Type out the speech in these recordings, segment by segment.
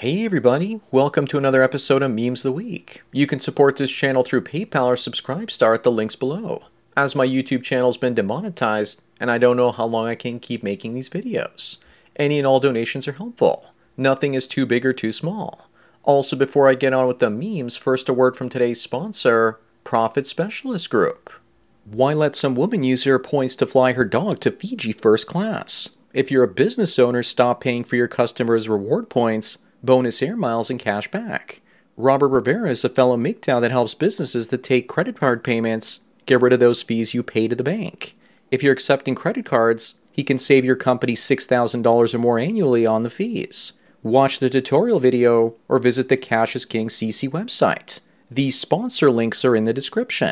Hey everybody, welcome to another episode of Memes of the Week. You can support this channel through PayPal or Subscribestar at the links below. As my YouTube channel's been demonetized, and I don't know how long I can keep making these videos. Any and all donations are helpful. Nothing is too big or too small. Also, before I get on with the memes, first a word from today's sponsor, Profit Specialist Group. Why let some woman use her points to fly her dog to Fiji first class? If you're a business owner, stop paying for your customers' reward points, bonus air miles, and cash back. Robert Rivera is a fellow MGTOW that helps businesses that take credit card payments get rid of those fees you pay to the bank. If you're accepting credit cards, he can save your company $6,000 or more annually on the fees. Watch the tutorial video or visit the Cash is King CC website. These sponsor links are in the description.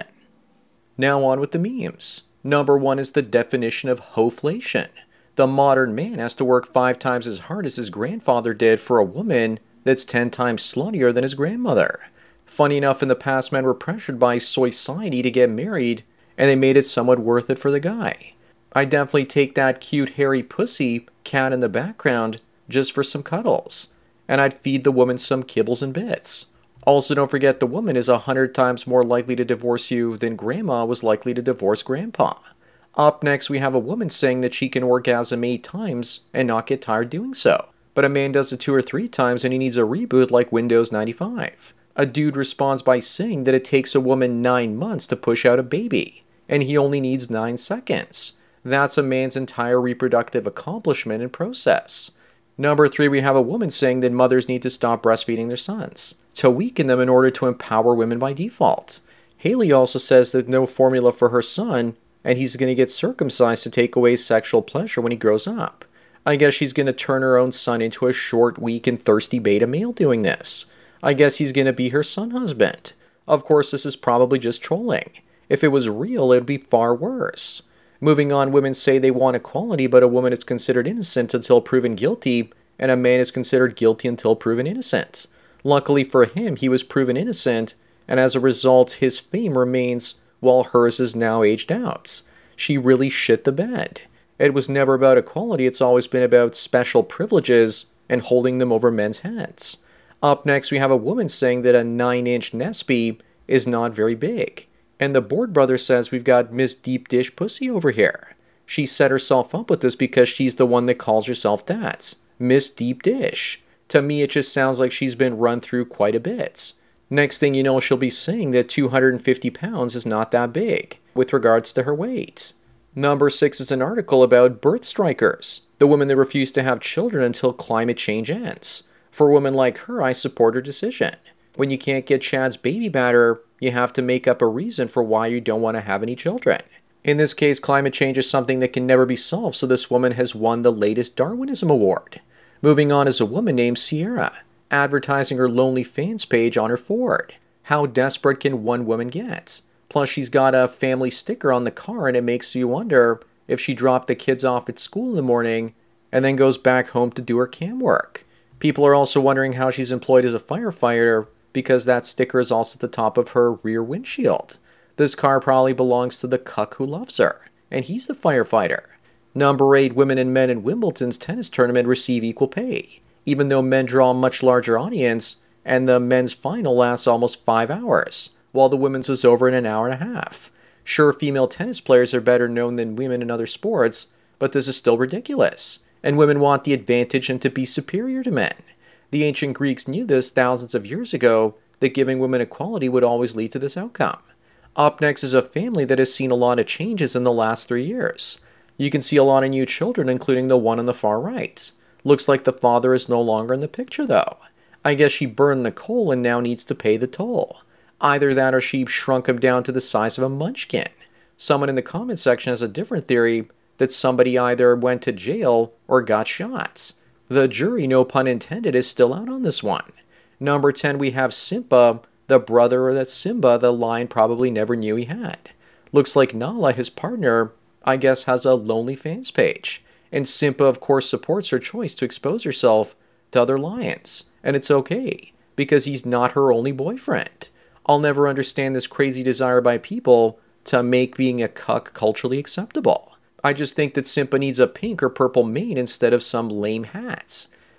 Now on with the memes. Number 1 is the definition of hoflation. The modern man has to work 5 times as hard as his grandfather did for a woman that's 10 times sluttier than his grandmother. Funny enough, in the past, men were pressured by society to get married, and they made it somewhat worth it for the guy. I definitely take that cute hairy pussy cat in the background just for some cuddles, and I'd feed the woman some kibbles and bits. Also, don't forget the woman is 100 times more likely to divorce you than grandma was likely to divorce grandpa. Up next, we have a woman saying that she can orgasm 8 times and not get tired doing so. But a man does it 2 or 3 times and he needs a reboot like Windows 95. A dude responds by saying that it takes a woman 9 months to push out a baby, and he only needs 9 seconds. That's a man's entire reproductive accomplishment and process. Number 3, we have a woman saying that mothers need to stop breastfeeding their sons to weaken them in order to empower women by default. Haley also says that no formula for her son, and he's going to get circumcised to take away sexual pleasure when he grows up. I guess she's going to turn her own son into a short, weak, and thirsty beta male doing this. I guess he's going to be her son husband. Of course, this is probably just trolling. If it was real, it would be far worse. Moving on, women say they want equality, but a woman is considered innocent until proven guilty, and a man is considered guilty until proven innocent. Luckily for him, he was proven innocent, and as a result, his fame remains while hers is now aged out. She really shit the bed. It was never about equality, it's always been about special privileges and holding them over men's heads. Up next, we have a woman saying that a 9-inch Nesby is not very big. And the Board Brother says we've got Miss Deep Dish Pussy over here. She set herself up with this because she's the one that calls herself that. Miss Deep Dish. To me, it just sounds like she's been run through quite a bit. Next thing you know, she'll be saying that 250 pounds is not that big, with regards to her weight. Number 6 is an article about birth strikers, the women that refuse to have children until climate change ends. For a woman like her, I support her decision. When you can't get Chad's baby batter, you have to make up a reason for why you don't want to have any children. In this case, climate change is something that can never be solved, so this woman has won the latest Darwinism Award. Moving on is a woman named Sierra, advertising her lonely fans page on her Ford. How desperate can one woman get? Plus, she's got a family sticker on the car, and it makes you wonder if she dropped the kids off at school in the morning and then goes back home to do her cam work. People are also wondering how she's employed as a firefighter because that sticker is also at the top of her rear windshield. This car probably belongs to the cuck who loves her, and he's the firefighter. Number 8, women and men in Wimbledon's tennis tournament receive equal pay, even though men draw a much larger audience, and the men's final lasts almost 5 hours, while the women's was over in an hour and a half. Sure, female tennis players are better known than women in other sports, but this is still ridiculous, and women want the advantage and to be superior to men. The ancient Greeks knew this thousands of years ago, that giving women equality would always lead to this outcome. Up next is a family that has seen a lot of changes in the last 3 years. You can see a lot of new children, including the one on the far right. Looks like the father is no longer in the picture, though. I guess she burned the coal and now needs to pay the toll. Either that or she shrunk him down to the size of a munchkin. Someone in the comment section has a different theory that somebody either went to jail or got shot. The jury, no pun intended, is still out on this one. Number 10, we have Simba, the brother that Simba, the lion, probably never knew he had. Looks like Nala, his partner, I guess has a lonely fans page. And Simba, of course, supports her choice to expose herself to other lions. And it's okay, because he's not her only boyfriend. I'll never understand this crazy desire by people to make being a cuck culturally acceptable. I just think that Simba needs a pink or purple mane instead of some lame hats.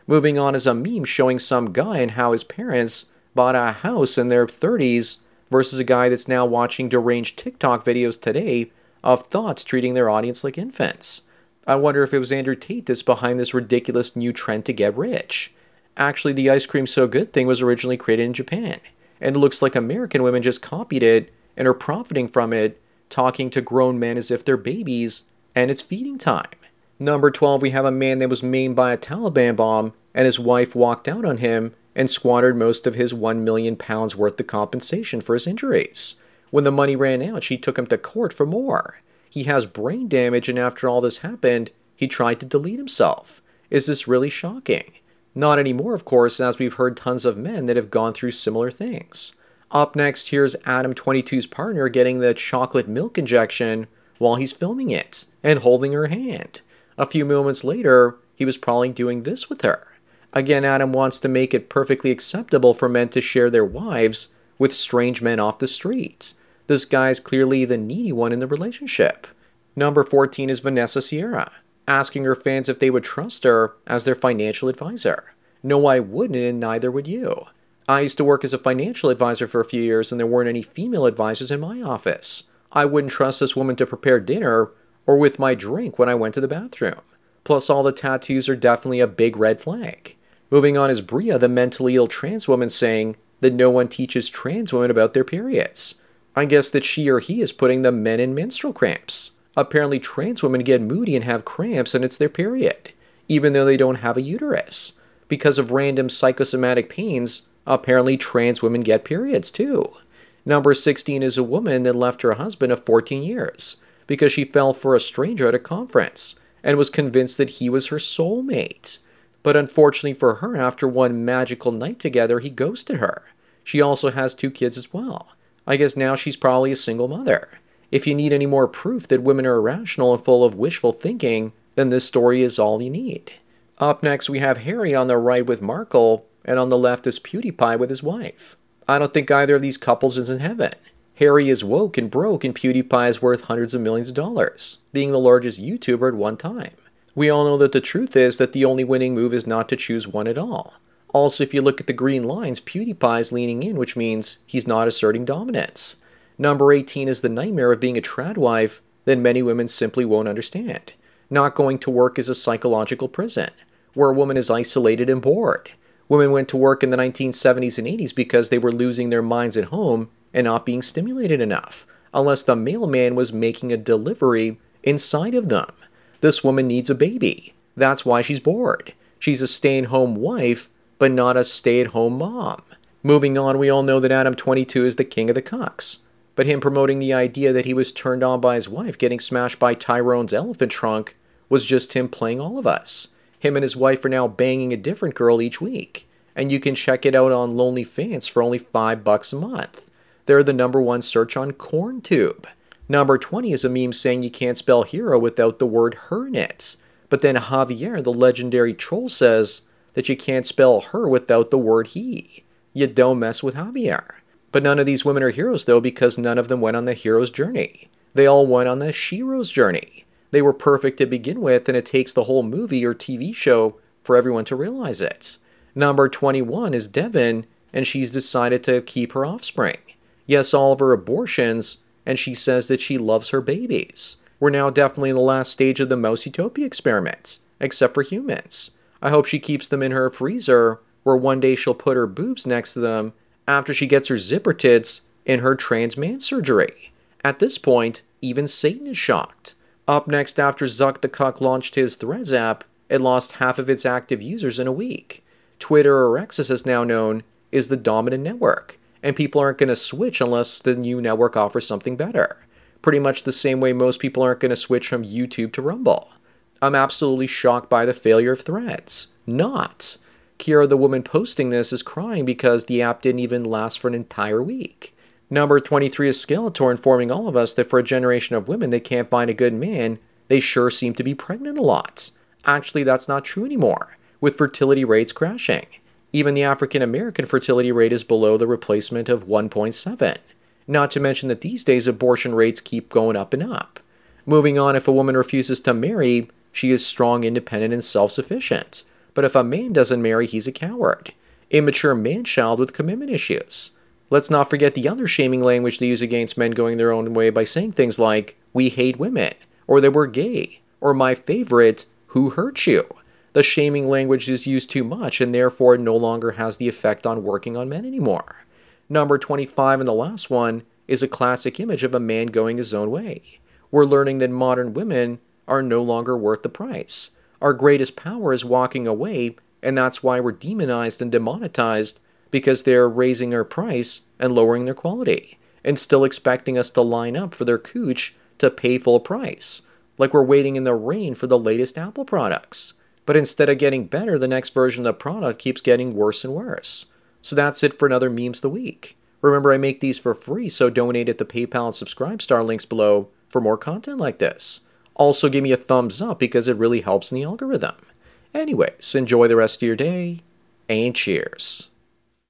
Moving on is a meme showing some guy and how his parents bought a house in their 30s versus a guy that's now watching deranged TikTok videos today of thoughts treating their audience like infants. I wonder if it was Andrew Tate that's behind this ridiculous new trend to get rich. Actually, the ice cream so good thing was originally created in Japan, and it looks like American women just copied it and are profiting from it, talking to grown men as if they're babies, and it's feeding time. Number 12, we have a man that was maimed by a Taliban bomb, and his wife walked out on him and squandered most of his £1 million worth of compensation for his injuries. When the money ran out, she took him to court for more. He has brain damage, and after all this happened, he tried to delete himself. Is this really shocking? Not anymore, of course, as we've heard tons of men that have gone through similar things. Up next, here's Adam 22's partner getting the chocolate milk injection while he's filming it and holding her hand. A few moments later, he was probably doing this with her. Again, Adam wants to make it perfectly acceptable for men to share their wives with strange men off the streets. This guy's clearly the needy one in the relationship. Number 14 is Vanessa Sierra, asking her fans if they would trust her as their financial advisor. No, I wouldn't, and neither would you. I used to work as a financial advisor for a few years, and there weren't any female advisors in my office. I wouldn't trust this woman to prepare dinner or with my drink when I went to the bathroom. Plus, all the tattoos are definitely a big red flag. Moving on is Bria, the mentally ill trans woman, saying that no one teaches trans women about their periods. I guess that she or he is putting the men in menstrual cramps. Apparently, trans women get moody and have cramps, and it's their period, even though they don't have a uterus. Because of random psychosomatic pains, apparently trans women get periods too. Number 16 is a woman that left her husband of 14 years because she fell for a stranger at a conference and was convinced that he was her soulmate. But unfortunately for her, after one magical night together, he ghosted her. She also has 2 kids as well. I guess now she's probably a single mother. If you need any more proof that women are irrational and full of wishful thinking, then this story is all you need. Up next, we have Harry on the right with Markle, and on the left is PewDiePie with his wife. I don't think either of these couples is in heaven. Harry is woke and broke, and PewDiePie is worth hundreds of millions of dollars, being the largest YouTuber at one time. We all know that the truth is that the only winning move is not to choose one at all. Also, if you look at the green lines, PewDiePie is leaning in, which means he's not asserting dominance. Number 18 is the nightmare of being a trad wife that many women simply won't understand. Not going to work is a psychological prison, where a woman is isolated and bored. Women went to work in the 1970s and 80s because they were losing their minds at home and not being stimulated enough, unless the mailman was making a delivery inside of them. This woman needs a baby. That's why she's bored. She's a stay-at-home wife, but not a stay-at-home mom. Moving on, we all know that Adam 22 is the king of the cucks. But him promoting the idea that he was turned on by his wife getting smashed by Tyrone's elephant trunk was just him playing all of us. Him and his wife are now banging a different girl each week. And you can check it out on LonelyFans for only $5 a month. They're the #1 search on CornTube. Number 20 is a meme saying you can't spell hero without the word her in it. But then Javier, the legendary troll, says that you can't spell her without the word he. You don't mess with Javier. But none of these women are heroes, though, because none of them went on the hero's journey. They all went on the shero's journey. They were perfect to begin with, and it takes the whole movie or TV show for everyone to realize it. Number 21 is Devin, and she's decided to keep her offspring. Yes, all of her abortions, and she says that she loves her babies. We're now definitely in the last stage of the Mouse Utopia experiments, except for humans. I hope she keeps them in her freezer, where one day she'll put her boobs next to them after she gets her zipper tits in her trans man surgery. At this point, even Satan is shocked. Up next, after Zuck the Cuck launched his Threads app, it lost half of its active users in a week. Twitter, or X as it's now known, is the dominant network, and people aren't going to switch unless the new network offers something better. Pretty much the same way most people aren't going to switch from YouTube to Rumble. I'm absolutely shocked by the failure of Threads. Not. Kiara, the woman posting this, is crying because the app didn't even last for an entire week. Number 23 is Skeletor, informing all of us that for a generation of women that can't find a good man, they sure seem to be pregnant a lot. Actually, that's not true anymore, with fertility rates crashing. Even the African American fertility rate is below the replacement of 1.7. Not to mention that these days abortion rates keep going up and up. Moving on, if a woman refuses to marry, she is strong, independent, and self-sufficient. But if a man doesn't marry, he's a coward. Immature man-child with commitment issues. Let's not forget the other shaming language they use against men going their own way by saying things like, we hate women, or that we're gay, or my favorite, who hurt you? The shaming language is used too much and therefore no longer has the effect on working on men anymore. Number 25 and the last one is a classic image of a man going his own way. We're learning that modern women are no longer worth the price. Our greatest power is walking away, and that's why we're demonized and demonetized, because they're raising our price and lowering their quality, and still expecting us to line up for their cooch to pay full price, like we're waiting in the rain for the latest Apple products. But instead of getting better, the next version of the product keeps getting worse and worse. So that's it for another Memes of the Week. Remember, I make these for free, so donate at the PayPal and Subscribestar links below for more content like this. Also, give me a thumbs up because it really helps in the algorithm. Anyways, enjoy the rest of your day, and cheers.